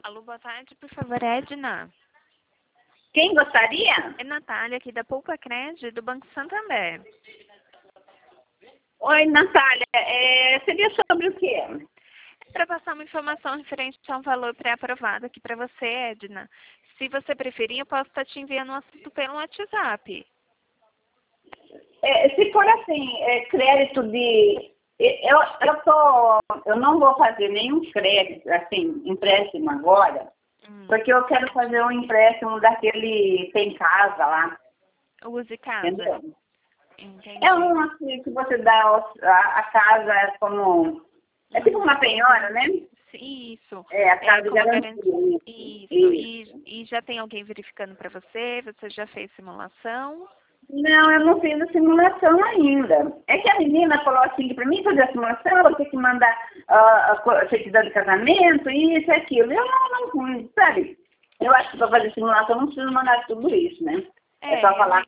Alô, boa tarde, por favor, Edna. Quem gostaria? É Natália, aqui da Poupa Cred, do Banco Santander. Oi, Natália. Seria sobre o quê? Para passar uma informação referente a um valor pré-aprovado aqui para você, Edna. Se você preferir, eu posso estar te enviando um assunto pelo WhatsApp. Se for assim, crédito de... Eu não vou fazer nenhum crédito, assim, empréstimo agora, porque eu quero fazer um empréstimo daquele tem casa lá. Use casa. Entendeu? Entendi. É um assim que você dá a casa como... É tipo uma penhora, né? Isso. A casa como garantia. Isso. E já tem alguém verificando para você? Você já fez simulação? Não, eu não fiz a simulação ainda. É que a menina falou assim, que para mim fazer a simulação, eu vou ter que mandar a certidão de casamento, isso e aquilo. Eu não, sabe? Eu acho que para fazer simulação não preciso mandar tudo isso, né? É só falar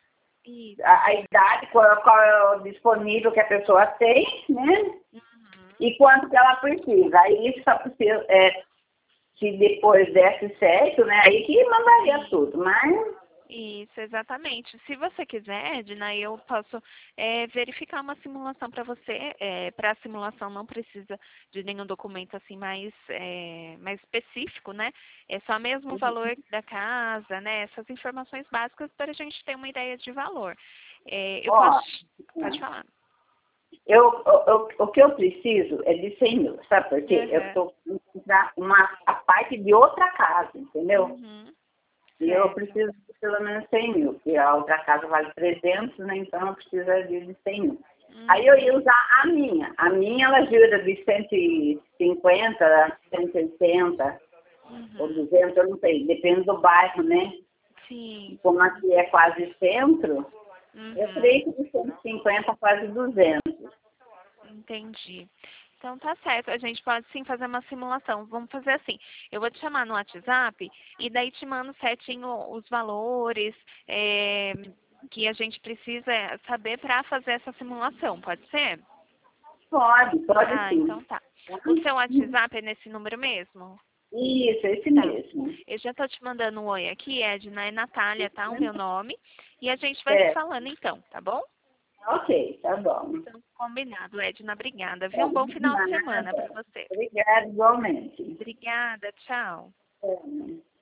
a idade, qual é o disponível que a pessoa tem, né? E quanto que ela precisa. Aí só precisa, se depois desse certo, né? Aí que mandaria tudo, mas... Isso, exatamente. Se você quiser, Edna, eu posso verificar uma simulação para você. Para a simulação não precisa de nenhum documento assim mais específico, né? É só mesmo o valor da casa, né? Essas informações básicas para a gente ter uma ideia de valor. Pode falar. O que eu preciso é de 100 mil, sabe por quê? Eu estou comprar a parte de outra casa, entendeu? E eu preciso de pelo menos 100 mil, porque a outra casa vale 300, né? Então eu preciso de 100 mil. Aí eu ia usar a minha. A minha, ela gira de 150, 180, ou 200, eu não sei. Depende do bairro, né? Sim. Como aqui é quase centro, eu creio que de 150 a quase 200. Entendi. Então tá certo, a gente pode sim fazer uma simulação. Vamos fazer assim, eu vou te chamar no WhatsApp e daí te mando certinho os valores que a gente precisa saber para fazer essa simulação, pode ser? Pode sim. Então tá. O seu WhatsApp é nesse número mesmo? Isso, esse mesmo. Eu já tô te mandando um oi aqui, Edna, é Natália, tá? O meu nome. E a gente vai se falando então, tá bom? Ok, tá bom. Então, combinado, Edna. Obrigada. Viu? Um bom final de semana para você. Obrigada, igualmente. Obrigada. Tchau.